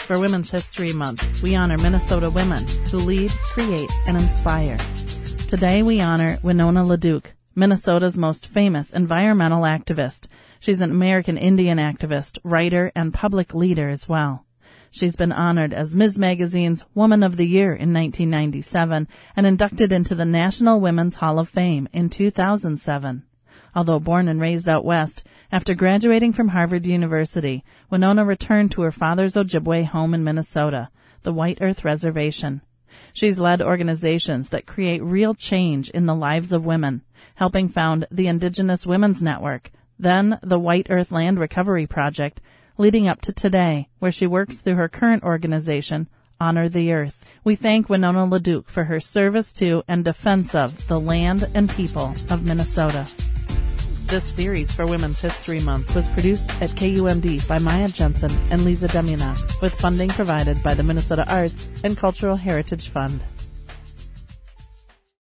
for Women's History Month, we honor Minnesota women who lead, create, and inspire. Today we honor Winona LaDuke, Minnesota's most famous environmental activist. She's an American Indian activist, writer, and public leader as well. She's been honored as Ms. Magazine's Woman of the Year in 1997 and inducted into the National Women's Hall of Fame in 2007. Although born and raised out west, after graduating from Harvard University, Winona returned to her father's Ojibwe home in Minnesota, the White Earth Reservation. She's led organizations that create real change in the lives of women, helping found the Indigenous Women's Network, then the White Earth Land Recovery Project, leading up to today, where she works through her current organization, Honor the Earth. We thank Winona LaDuke for her service to and defense of the land and people of Minnesota. This series for Women's History Month was produced at KUMD by Maya Jensen and Lisa Demina, with funding provided by the Minnesota Arts and Cultural Heritage Fund.